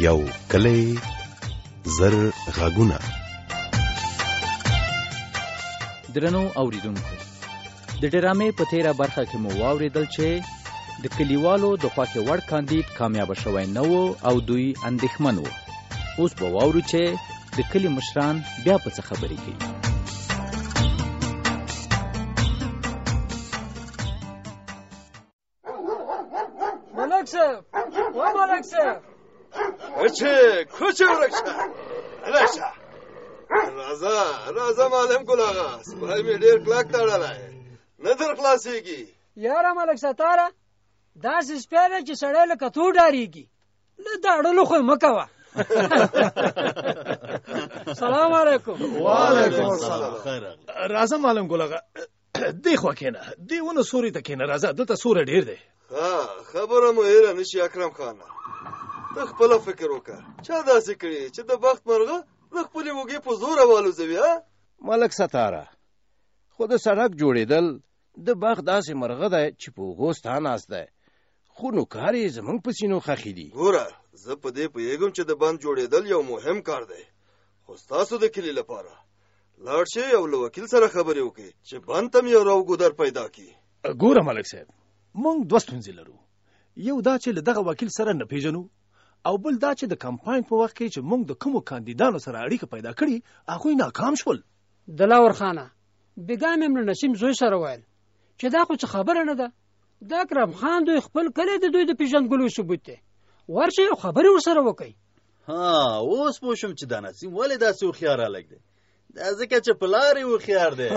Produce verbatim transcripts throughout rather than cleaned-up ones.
یو کلی زر غږونه. درنو اوریدونکو، د ډرامې په تیره برخه کې مو واوریدل چې د کلیوالو د خوښې وړ کاندید کامیاب شوی نه و او دوی اندېښمن وو. اوس به واورو چې د کلي مشران بیا په څه خبرې کوي. ملک صاحب، و ملک صاحب، اچھے کچھ ورکشا راشا رازا رازا معلم ګلاغا سپای می ډیر کلاک تاړلای نه در خلاصيږي. یاره ملک ستاره داسې سپیره چې سړی لکه تو ډاریږي، له داړلو خو مه کوه. سلام علیکم. وعلیکم السلام. راځه معلم ګلاغا، دی خوا کېنه، دی ونه سوري ته کېنه. راځه، دلته سوری ډیر دی. ها خبره مو هیره نشي اکرم خانه. ته خپل فکر وکړه، چا داسې کړي چې د بخت مرغه د خپلې وږې په زوره والوځوي. ها ملک ستاره، خو د سړک جوړېدل د بخت داسې مرغه دی چې په اوږو ستا ناست دی، خو نوکار یې زموږ په سینو خښي دي. ګوره زه په دې پوهېږم چې د بند جوړېدل یو مهم کار دی، خو ستاسو د کلي لپاره لاړ شئ او له وکیل سره خبرې وکړئ چې بند ته م یو راوګودر پیدا کړي. ګوره ملک صاحب، موږ دوه ستونزې لرو. یو دا چې له دغه وکیل سره نه پیژنو، او بل دا چې د کمپاین په وخت کې چې موږ د کومو کاندیدانو سره اړیکه پیدا کړي هغوی ناکام شول. دلاور خانه، بېګا مې مړه نسیم زوی سره ویل چې دا خو څه خبره نه ده، د اکرم خان دوی خپل کلی د دوی د پیژندګلوي ثبوت دی، ورشئ او خبرې ورسره وکئ. ها اوس پوه شوم چې دا نسیم ولې داسې هوښیار هلک دی. دا ځکه چې په لارې هوښیار دی.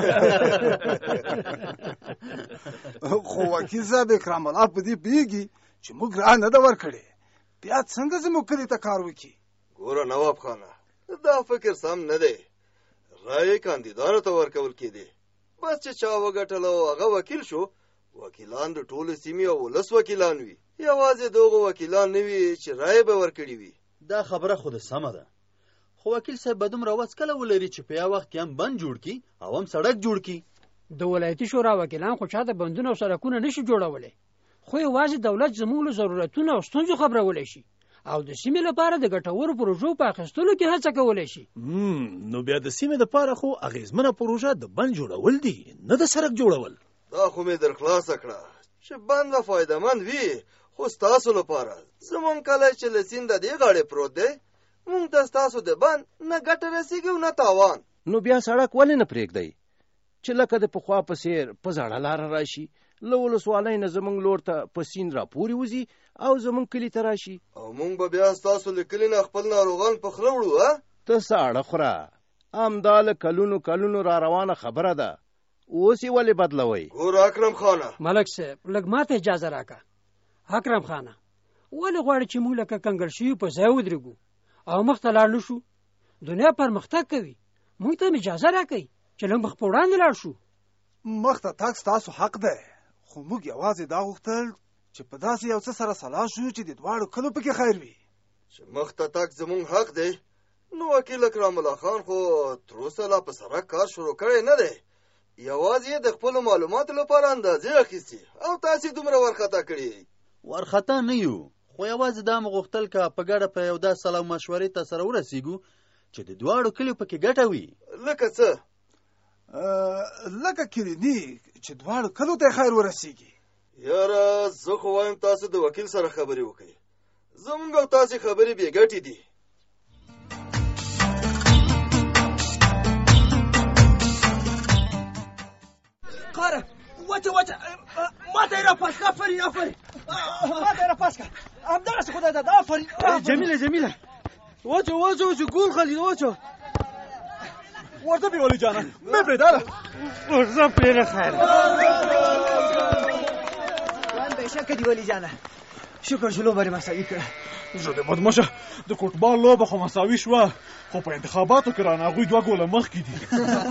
خو وکیل صاحب اکرام الله په دې پوهېږي چې موږ رایه نه ده ورکړې، بیا څنګه زموږ کلي ته کار وکړي؟ ګوره نواب خانه، دا فکر سم نه دی. رایې کاندیدانو ته ورکول کېدې، بس چې چا وګټل او هغه وکیل شو. وکیلان د ټولو سیمې او ولس وکیلان وي، یوازې دغه وکیلان نه وي چې رایې به ورکړي وي. دا خبره خو د سمه ده، خو وکیل صاحب به دومره وس کله ولري چې په یو وخت کې هم بند جوړ کړي او هم سړک جوړ کړي. د ولایتي شورا وکیلان خو چا د بندونه او سړکونه نشي جوړولی، خو یوازې دولت زموږ له ضرورتونو او ستونزو خبرولی شي او د سیمې لپاره د ګټورو پروژو په اخیستلو کې هڅه کولی شي. نو بیا د سیمې دپاره خو اغېزمنه پروژه د بند جوړول دي، نه د سړک جوړول. دا خو مې در خلاصه کړه چې بند به فایدهمند وي، خو ستاسو لپاره زموږ کلی چې له سیند د دې غاړې پروت دی، موږ ته ستاسو د بند نه ګټه رسېږي او نه تاوان. نو بیا سړک ولې نه پرېږدئ چې لکه د پخوا په څېر په زړه لاره راشي، له ولسوالۍ نه زموږ لور ته په سیند را پورې وځي او زموږ کلي ته راشي، او موږ به بیا ستاسو له کلي نه خپل ناروغان په خوله وړو. ته ساړه خوره، همدا له کلونو کلونو را روانه خبره ده، اوس یې ولې بدلوئ؟ ګوره اکرم خانه. ملک صاحب لږ ماته اجازه راکړه. اکرم خانه، ولې غواړې چې موږ لکه کنګل شوي په ځای ودرېږو او مخ ته لاړ نه شو؟ دنیا پرمختګ کوي، موږ ته هم اجازه راکئ چې لږ مخ په وړاندې لاړ شو. مخ ته تګ ستاسو حق دی، خو موږ یوازې دا غوښتل چې په داسې یو څه سره سلا شو چې د دواړو کلو پکې خیر وي. چې مخ ته تګ زموږ حق دی، نو وکیل اکرام الله خان خو تر اوسه لا په سړک کار شروع کړی نه دی، یوازې د خپلو معلوماتو لپاره اندازې اخیستې او تاسې دومره ورخطا کړي. ورخطا نه یو، خو یوازې دا مو غوښتل که په ګډه په یو داسې سلا مشورې ته سره ورسېږو چې د دواړو کلیو پکې ګټه وي. لکه څه؟ لکه کلینیک چې دواړو کلو ته خیر ورسېږي. یاره زه خو وایم تاسو د وکیل سره خبرې وکړئ، زموږ او تاسې خبرې بې ګټې دي. قاره وچه وچه ماته یې راپاسکه، آفرین آفرین، ماته یې راپاسکه، همدغسې خدای داد، آفرین. جمیله جمیله وچه وچه وچه گول خالید وچه ورده بیوالی جانه مبره داره ورده پیر خیر من بشکه دیوالی جانه شکر شلو باری مساوی کرده. زه د بدمشه د فوټبال لوبه خو مساوي شوه، خو په انتخاباتو کې رانه هغوی دوه ګوله مخکې دي.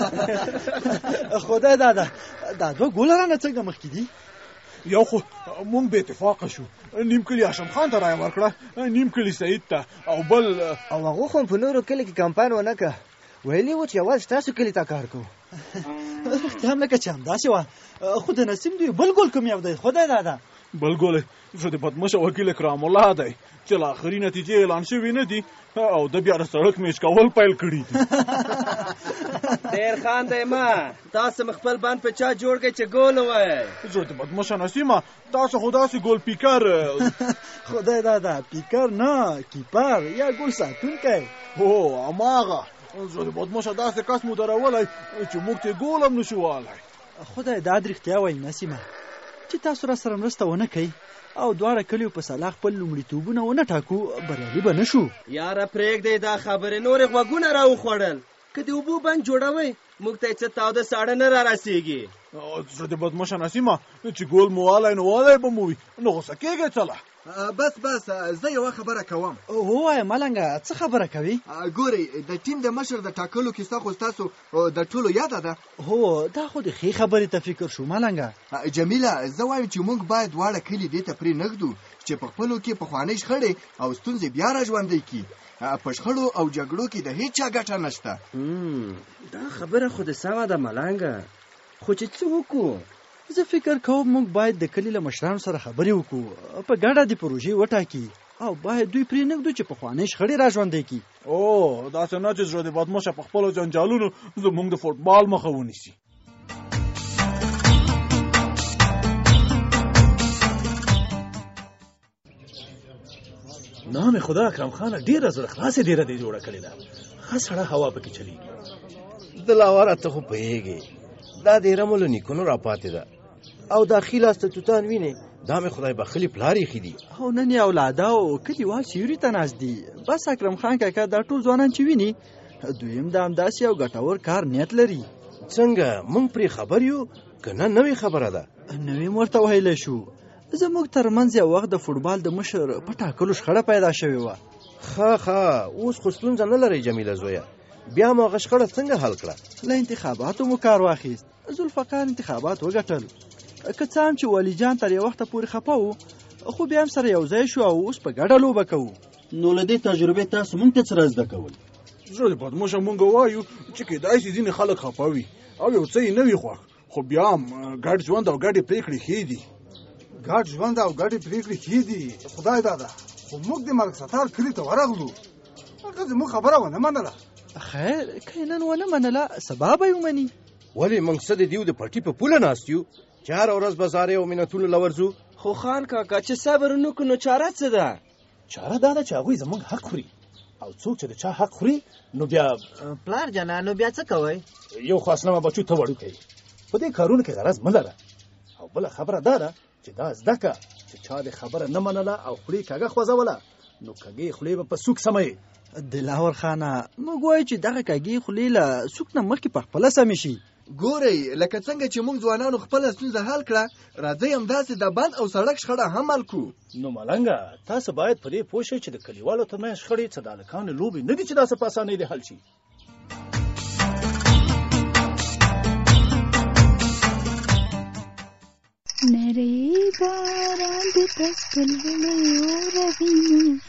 خدای داده دا دوه ګوله رانه څنګه مخکې دي؟ یو خو مونږ بې اتفاقه شو، نیم کلي هاشم خان ته رایه ورکړه، نیم کلي سعید ته، او بل او هغو خو په نورو کلي کې کمپاین ونه کړه، ویلي و چې یوازې تاسو کلي ته کار کوو. رښتیا هم لکه چې همداسې وه، خو د نسیم دوی بل ګل کوم یو دی؟ خدای داده بل ګل زه د بدمشه وکیل اکرام الله دی چې لا آخري نتیجې اعلان شوي نه دي او د بیا د سړک میچ کول پیل کړي دي. ډېر خاندئ مه، تاسو مې خپل بند په چا جوړ کړئ چې ګول ووایئ. زه د بدمشه نسیمه، تاسو خو داسې ګول پیکر. خدای دادا، پیکر نه، کیپر یا ګول ساتونکی. هو هماغه. زه د بدمشه داسې کس مو درولی چې موږ ته ګول هم نشو والی. خدای دا رښتیا وایي نسیمه چې تاسو را سره مرسته ونه کوئ او دواړه کلیو په سلا خپل لومړیتوبونه ونه ټاکو، بریالي به نه شو. یاره پرېږدئ دا خبرې، نورې غوږونه را وخوړل. که د اوبو بند جوړوئ موږ ته یې څه تاوده ساړه نه را رسېږي. زه د بدمشه نسیمه چې ګول مو والی نو والی به مو وي، نو غوسه کېږئ څله. بس بس زه یوه خبره کوم. ووایه ملنګه، څه خبره کوي؟ ګورئ، د ټیم د مشر د ټاکلو کیسه خو ستاسو د ټولو یاده ده. هو دا خو د ښې خبرې ته فکر شو ملنګه. جمیله، زه وایم چې موږ باید دواړه کلي دې ته پرې نږدو چې په خپلو کې پخوانۍ شخړې او ستونزې بیا را ژوندۍ کړي. په شخړو او جګړو کې د هیڅ چا ګټه نشته. دا خبره خو د سمه ده ملنګه، خو چې څه وکړو؟ زه فکر کوم موږ باید د کلي له مشرانو سره خبرې وکړو، په ګډه د پروژې وټاکي او باید دوی پرې نږدو چې پخوانۍ شخړې را ژوندۍ کړي. او داسې نه چې زړه د بدمشه په خپلو جنجالونو زموږ د فوټبال مخه ونیسي. نام خدا اکرم خانه ډیره زړه خلاصه ډیره دی جوړه کړې ده، ښه سړه هوا پکې چلیږي. دلاوره ته خو پوهېږې دا د رملو نیکونو را پاتې ده او داخل استه توتان وینې، دا مې خدای بخلي پلار یې ښي دي. او نن یې اولاده او کلیوال سیوري ته ناست دي. بس اکرم خان کاکا دا ټول ځوانان چې ویني دویم د همداسې یو ګټور کار نیت لري. څنګه موږ پرې خبر یو که نه نوې خبره ده؟ نوې ورته ویلی شو. زموږ ترمنځ یو وخت د فوټبال د مشر په ټاکلو شخړه پیدا شوې وه. ښه ښه، اوس خو ستونزه نه لرئ جمیله زویه، بیا مو هغه شخړه څنګه حل کړه؟ له انتخاباتو مو کار واخیست. ذوالفقار انتخابات وګټل، که څه هم چې ولی جان تر یو وخته پورې خفه و، خو بیا هم سره یو ځای شو او اوس په ګډه لوبه کوو. نو له دې تجربې تاسو موږ ته څه را زده کول؟ زه د بدمشه مونږ وایو چې کېدای شي ځینې خلک خفه وي او یو څه یې نه وي خوښ، خو بیا هم ګډ ژوند او ګډې پرېکړې ښې دي. ګډ ژوند او ګډې پرېکړې ښې دي، خدای دادا، خو موږ د مرګ ستار کلي ته ورغلو، هغه زموږ خبره ونه منله. خیر که نن ونه منله سبا به یې ومني. ولې موږ څه د دیو د پټي په پوله ناست یو چې هره ورځ بازارې او منتونو له ورځو؟ خو خان کاکا چې صبر نه کړو نو چاره څه ده؟ چاره دا ده چې هغوی زموږ حق خوري، او څوک چې د چا حق خوري نو بیا پلار جانه نو بیا څه کوئ؟ یو خو اسنامه بچو ته وړوکی په دې کارونو کې غرض مه لره، او بله خبره دا ده چې دا زده که چې چا د خبره نه منله او خولې کږه خوځوله نو کږې خولې به په سوک سموي. دلاور خانه، موږ وایو چې دغه کږې خولې له سوک نه مخکې په خپله سمې شي. ګورئ، لکه څنګه چې موږ ځوانانو خپله ستونزه حل کړه، راځئ همداسې د بند او سړک شخړه هم حل کړو. نو ملنګه، تاسو باید په دې پوه شئ چې د کلیوالو ترمنځ شخړې څه د هلکانو لوبې نه دي چې داسې په اسانۍ دې حل شي. نری باران د تسکل وړو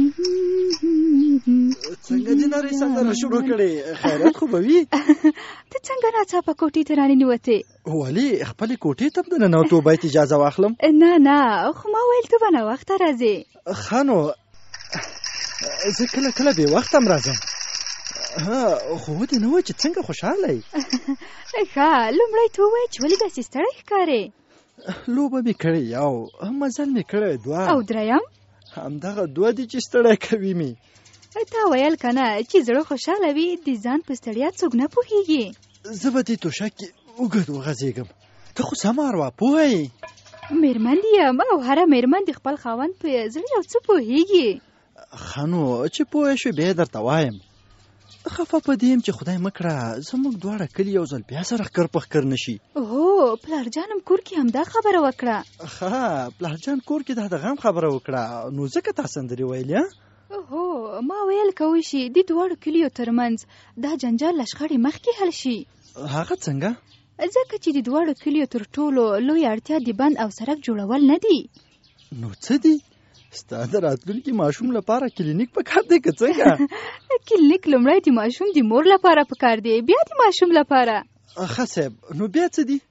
څنګه دې نری سندره شروع کړې؟ خیرات خو به وي؟ ته څنګه ناڅاپه کوټې ته راننوتې؟ ولې خپلې کوټې ته د ننوتو باید اجازه واخلم؟ نه نه، خو ما ویل ته به ناوخته راځې. ښه نو زه کله کله بې وخته هم راځم. ها خو ودې نه وایي چې څنګه خوشحاله یې؟ ښه، لومړی ته ووایه چې ولې داسې ستړی ښکارې؟ لوبه مې کړې یو، مزل مې کړی دوه، او دریم همدغه دوه دي چې ستړی کوي مې. تا ویل که نه چې زړه خوشحاله وي د ځان په ستړیا څوک نه پوهېږي. زه به دې توشک کې اوږد وغځېږم، ته خو سمه اروا پوهه یې. مېرمن یم او هره مېرمن د خپل خاوند په زړه یو څه پوهېږي. ښه نو چې پوه شوې بیا درته وایم. خفه په دې یم چې خدای مه کړه زموږ دواړه کلي یو ځل بیا سره ښکر په ښکر نه شي. هو پلارجانم کور کې همدا خبره وکړه. ښه پلارجان کور کې دا د غم خبره وکړه، نو ځکه تا سندرې ویلې؟ هو ما ویل کوی شي د دواړو کلیو ترمنځ دا جنجال له شخړې مخکې حل شي. هغه څنګه؟ ځکه چې د دواړو کلیو تر ټولو لوی اړتیا د بند او سړک جوړول نه دي. نو څه دي؟ ستا د راتلونکي ماشوم لپاره کلینیک پکار دی که څنګه؟ کلینیک لومړی د ماشوم د مور لپاره پکار دی، بیا د ماشوم لپاره. ښه صاحب، نو بیا څه دي؟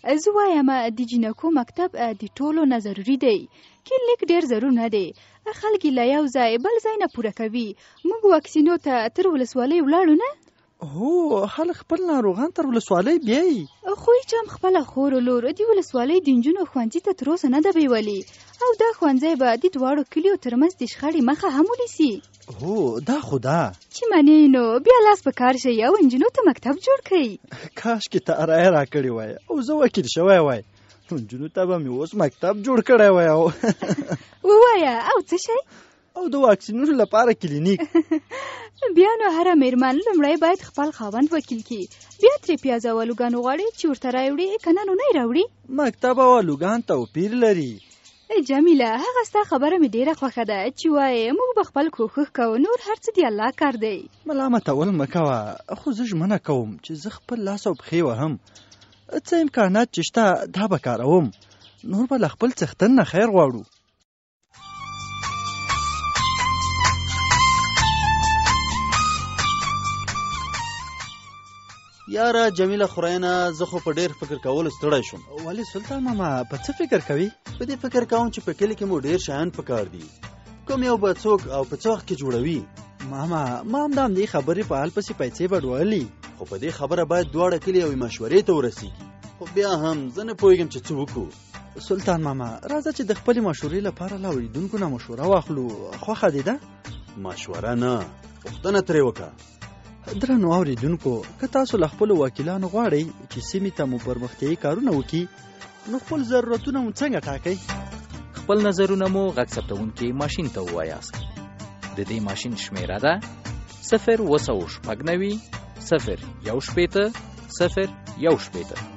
زه وایم د جینکو مکتب د ټولو نه ضروري دی. کلینیک ډېر ضرور نه دی. خلک له یو ځای بل ځای نه پوره کوي. موږ واکسینو ته تر ولسوالۍ ولاړو نه؟ هو خلک خپل ناروغان تر ولسوالۍ بیایي. خو هیچ هم خپله خور و لور د ولسوالۍ د نجونو ښوونځي ته تر اوسه نه ده بیولي او دا ښوونځی به د دواړو کلیو ترمنځ د شخړې مخه هم ونیسي. هو دا خو ده چې منې نو بیا لاس په کار شئ او نجونو ته مکتب جوړ کړئ. کاشکې ته رایه راکړې وای او زه وکیل شوی وای نو نجونو ته به مې اوس مکتب جوړ کړی وای. او ووایه او څه شی؟ او د واکسینونو لپاره کلینیک. بیا نو هره میرمن لومړی باید خپل خاوند وکیل کړي، بیا ترې پیاز او الوګان وغواړي چې ورته راوړي، که نه نو نه یې راوړي. مکتب او الوګان توپیر لري. جمیله هغه ستا خبره مې ډېره خوښه ده چې وایې موږ به خپل کوښښ کوو، نور هر څه د الله کار دی. ملامتول مه کوه، خو زه ژمنه کوم چې زه خپل لاس او پښې وهم. څه امکانات چې شته دا به کاروم، نور به له خپل څښتن نه خیر غواړو. یاره جمیله خورینه زه خو په ډېر فکر کولو ستړی شوم. ولې سلطان ماما په څه فکر کوي؟ په دې فکر کوم چې په کلي کې مو ډېر شیان پکار دي، کوم یو به څوک او په څه وخت کې جوړوي. ماما ما هم د همدې خبرې په حال پسې پیسې به ډوهلي، خو په دې خبره باید دواړه کلي یوې مشورې ته ورسېږي. خو بیا هم زه نه پوهېږم چې څه وکړو. سلطان ماما راځه چې د خپلې مشورې لپاره له اورېدونکو نه مشوره واخلو. خوښه دې ده؟ مشوره نه، پوښتنه ترې وکړه. درنو اوریدونکو، که تاسو له خپلو وکیلانو غواړئ چې سیمې ته مو پرمختیایي کارونه وکړي، نو خپل ضرورتونه مو څنګه ټاکئ؟ خپل نظرونه مو غږ ثبتونکي ماشین ته ووایاست. د دې ماشین شمیره ده صفر اوه سوه شپږ نوي صفر یو شپېته صفر یو شپېته.